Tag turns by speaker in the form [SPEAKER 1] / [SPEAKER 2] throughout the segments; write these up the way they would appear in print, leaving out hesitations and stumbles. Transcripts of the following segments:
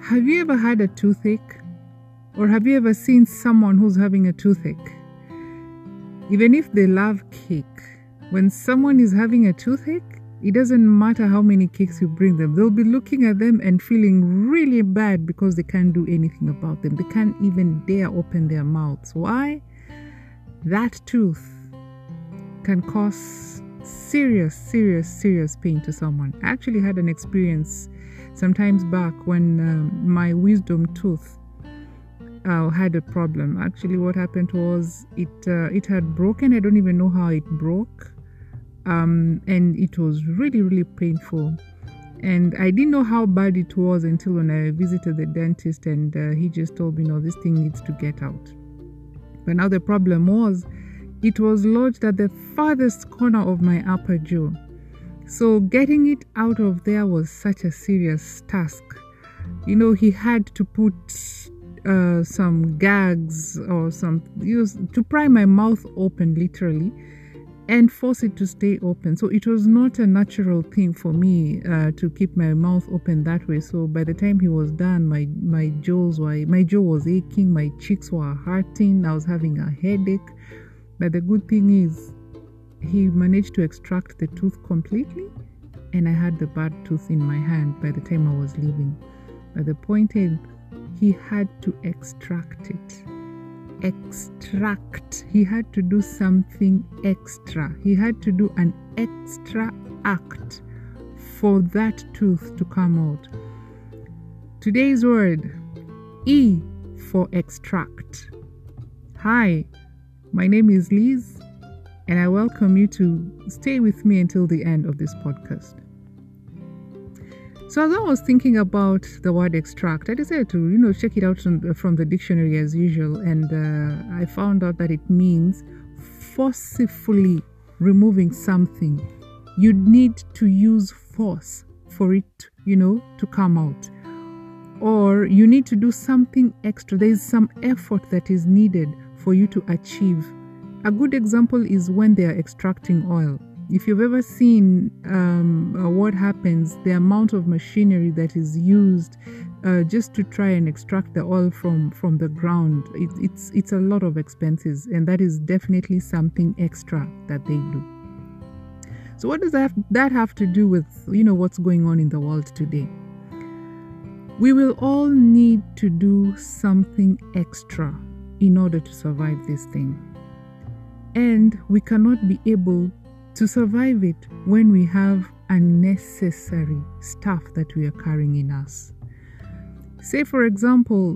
[SPEAKER 1] Have you ever had a toothache? Or have you ever seen someone who's having a toothache? Even if they love cake, when someone is having a toothache, it doesn't matter how many cakes you bring them. They'll be looking at them and feeling really bad because they can't do anything about them. They can't even dare open their mouths. Why? That tooth can cause serious pain to someone. I actually had an experience sometimes back when my wisdom tooth had a problem. Actually, what happened was it had broken. I don't even know how it broke. And it was really painful. And I didn't know how bad it was until when I visited the dentist, and he just told me, no, this thing needs to get out. But now the problem was, it was lodged at the farthest corner of my upper jaw. So getting it out of there was such a serious task. He had to put some gags or to pry my mouth open literally and force it to stay open. So it was not a natural thing for me to keep my mouth open that way. So by the time he was done, my jaw was aching, my cheeks were hurting, I was having a headache. But the good thing is, he managed to extract the tooth completely, and I had the bad tooth in my hand by the time I was leaving. But the point is, he had to extract it. He had to do something extra. He had to do an extra act for that tooth to come out. Today's word, E for extract. Hi, my name is Liz, and I welcome you to stay with me until the end of this podcast. So as I was thinking about the word extract, I decided to, check it out from the dictionary as usual. And I found out that it means forcefully removing something. You need to use force for it, to come out. Or you need to do something extra. There is some effort that is needed for you to achieve. A good example is when they are extracting oil. If you've ever seen what happens, the amount of machinery that is used just to try and extract the oil from the ground, it's a lot of expenses, and that is definitely something extra that they do. So what does that have to do with what's going on in the world today? We will all need to do something extra in order to survive this thing, and we cannot be able to survive it when we have unnecessary stuff that we are carrying in us. Say, for example,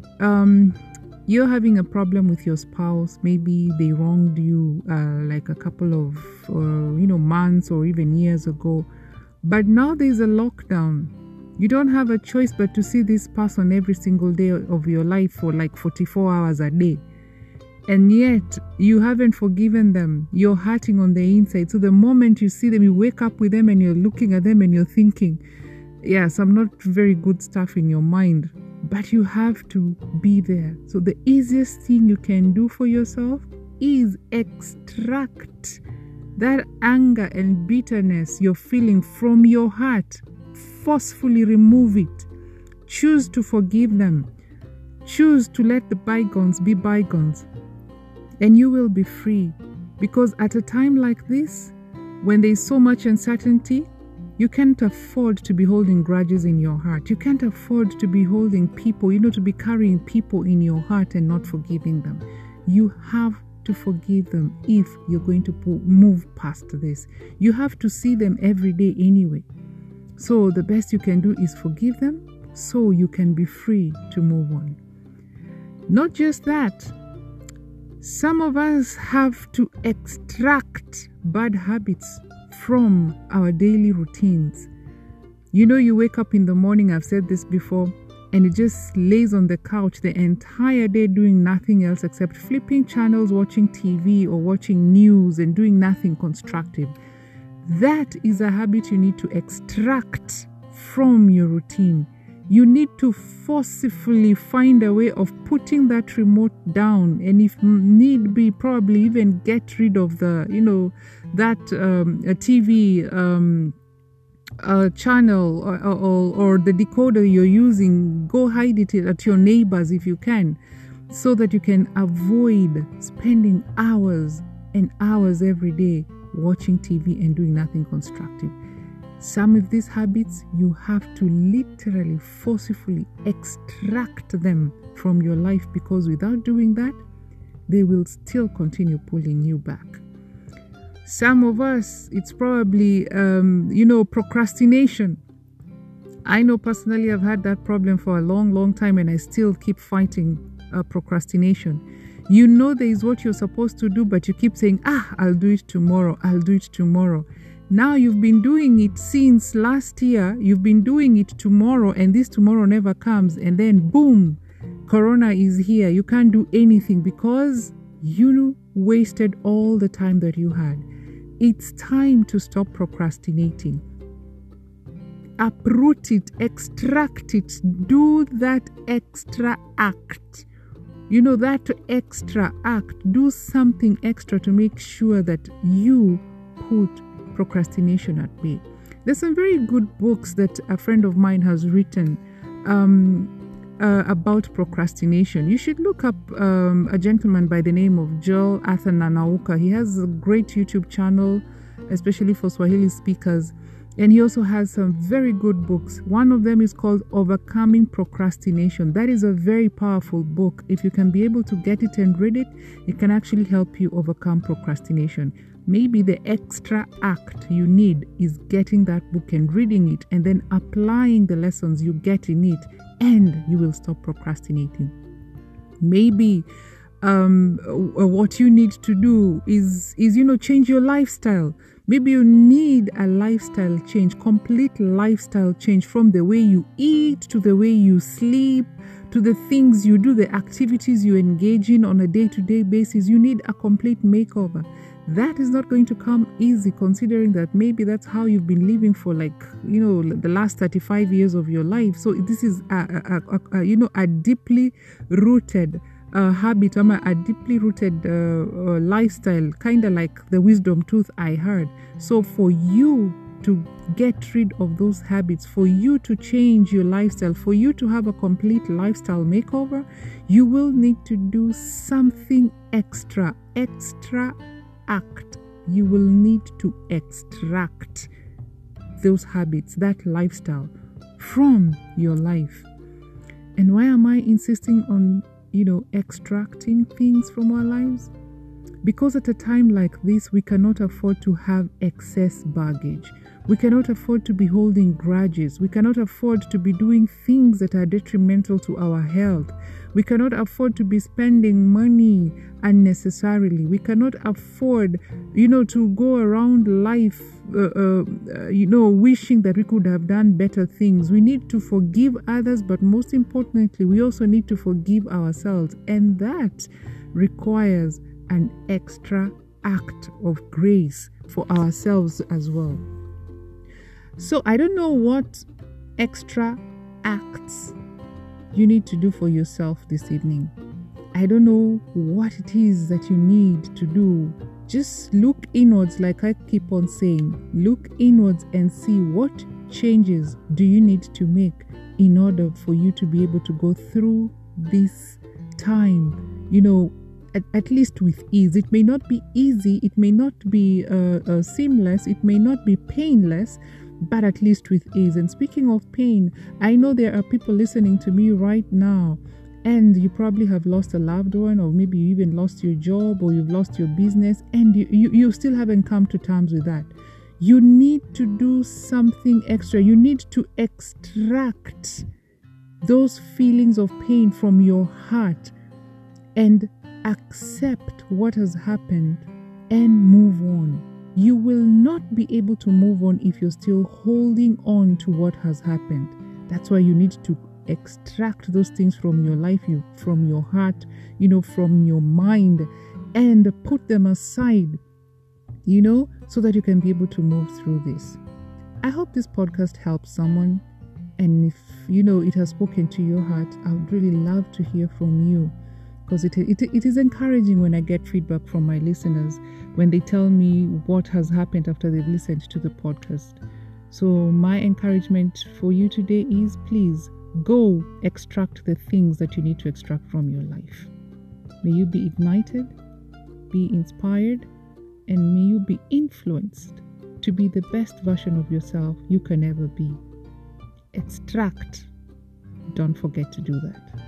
[SPEAKER 1] you're having a problem with your spouse. Maybe they wronged you like a couple of months or even years ago, but now there's a lockdown. You don't have a choice but to see this person every single day of your life for like 44 hours a day. And yet, you haven't forgiven them. You're hurting on the inside. So the moment you see them, you wake up with them and you're looking at them and you're thinking, some not very good stuff in your mind. But you have to be there. So the easiest thing you can do for yourself is extract that anger and bitterness you're feeling from your heart. Forcefully remove it. Choose to forgive them. Choose to let the bygones be bygones. And you will be free, because at a time like this, when there is so much uncertainty, you can't afford to be holding grudges in your heart. You can't afford to be holding people, to be carrying people in your heart and not forgiving them. You have to forgive them if you're going to move past this. You have to see them every day anyway. So the best you can do is forgive them so you can be free to move on. Not just that. Some of us have to extract bad habits from our daily routines. You wake up in the morning, I've said this before, and it just lays on the couch the entire day doing nothing else except flipping channels, watching TV or watching news and doing nothing constructive. That is a habit you need to extract from your routine. You need to forcefully find a way of putting that remote down, and if need be, probably even get rid of the, that TV channel or the decoder you're using, go hide it at your neighbors if you can, so that you can avoid spending hours and hours every day watching TV and doing nothing constructive. Some of these habits, you have to literally forcefully extract them from your life, because without doing that, they will still continue pulling you back. Some of us, it's probably, procrastination. I know personally I've had that problem for a long, long time, and I still keep fighting procrastination. You know there is what you're supposed to do, but you keep saying, I'll do it tomorrow. Now you've been doing it since last year. You've been doing it tomorrow, and this tomorrow never comes. And then boom, Corona is here. You can't do anything because you wasted all the time that you had. It's time to stop procrastinating. Uproot it, extract it, do that extra act. That extra act, do something extra to make sure that you put procrastination at bay. There's some very good books that a friend of mine has written about procrastination. You should look up a gentleman by the name of Joel Athananauka. He has a great YouTube channel, especially for Swahili speakers. And he also has some very good books. One of them is called Overcoming Procrastination. That is a very powerful book. If you can be able to get it and read it, it can actually help you overcome procrastination. Maybe the extra act you need is getting that book and reading it, and then applying the lessons you get in it, and you will stop procrastinating. Maybe what you need to do is change your lifestyle. Maybe you need a lifestyle change, complete lifestyle change, from the way you eat to the way you sleep, to the things you do, the activities you engage in on a day-to-day basis. You need a complete makeover. That is not going to come easy, considering that maybe that's how you've been living for the last 35 years of your life. So this is a deeply rooted habit, a deeply rooted lifestyle, kind of like the wisdom tooth I heard. So for you to get rid of those habits, for you to change your lifestyle, for you to have a complete lifestyle makeover, you will need to do something extra act. You will need to extract those habits, that lifestyle, from your life. And why am I insisting on extracting things from our lives? Because at a time like this, we cannot afford to have excess baggage. We cannot afford to be holding grudges. We cannot afford to be doing things that are detrimental to our health. We cannot afford to be spending money unnecessarily. We cannot afford, to go around life, wishing that we could have done better things. We need to forgive others, but most importantly, we also need to forgive ourselves. And that requires an extra act of grace for ourselves as well. So I don't know what extra acts you need to do for yourself this evening. I don't know what it is that you need to do. Just look inwards, like I keep on saying. Look inwards and see what changes do you need to make in order for you to be able to go through this time, at least with ease. It may not be easy, it may not be seamless, it may not be painless, but at least with ease. And speaking of pain, I know there are people listening to me right now, and you probably have lost a loved one, or maybe you even lost your job, or you've lost your business, and you still haven't come to terms with that. You need to do something extra. You need to extract those feelings of pain from your heart and accept what has happened and move on. You will not be able to move on if you're still holding on to what has happened. That's why you need to extract those things from your life, from your heart, from your mind, and put them aside, so that you can be able to move through this. I hope this podcast helps someone. And if, it has spoken to your heart, I would really love to hear from you. Because it is encouraging when I get feedback from my listeners, when they tell me what has happened after they've listened to the podcast. So my encouragement for you today is, please go extract the things that you need to extract from your life. May you be ignited, be inspired, and may you be influenced to be the best version of yourself you can ever be. Extract. Don't forget to do that.